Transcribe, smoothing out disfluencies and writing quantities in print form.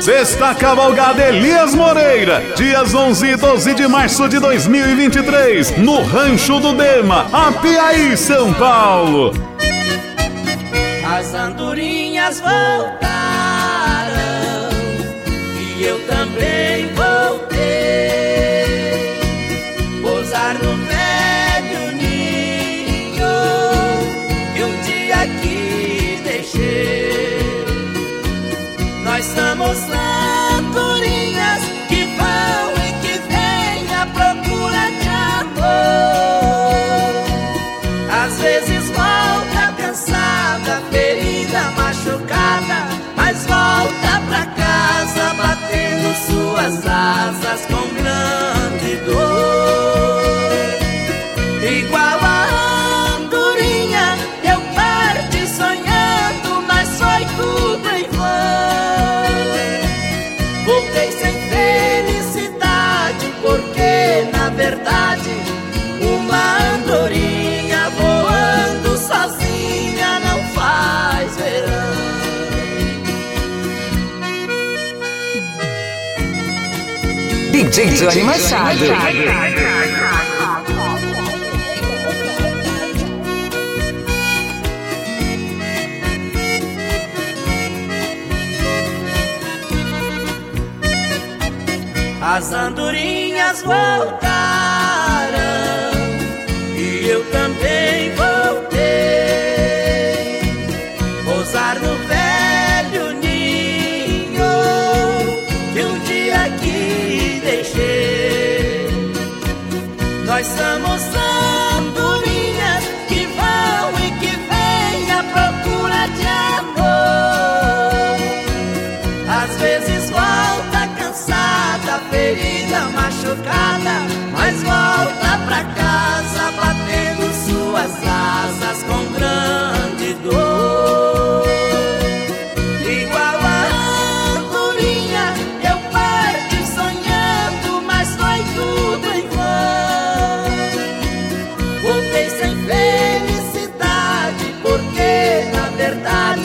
Sexta Cavalgada Elias Moreira, dias 11 e 12 de março de 2023, no Rancho do Dema, Apiaí, São Paulo. As andorinhas voltaram e eu também voltei. Pousar no velho ninho que um dia aqui deixei. Nós somos andorinhas que vão e que vêm à procura de amor. Às vezes volta cansada, ferida, machucada, mas volta pra casa batendo suas asas com grande dor. Igual a andorinha eu parti sonhando, mas foi tudo em vão. Voltei sem felicidade, porque na verdade uma andorinha voando sozinha não faz verão. DJ Johnny Machado. As andorinhas voltaram e eu também voltei. Pousar no velho ninho que um dia aqui deixei. Nós somos andorinhas que vão e que vêm à procura de amor. Às vezes volta cansada, ferida, machucada, mas volta pra casa batendo suas asas com grande dor. Igual a andorinha eu parti sonhando, mas foi tudo em vão. Voltei sem felicidade, porque na verdade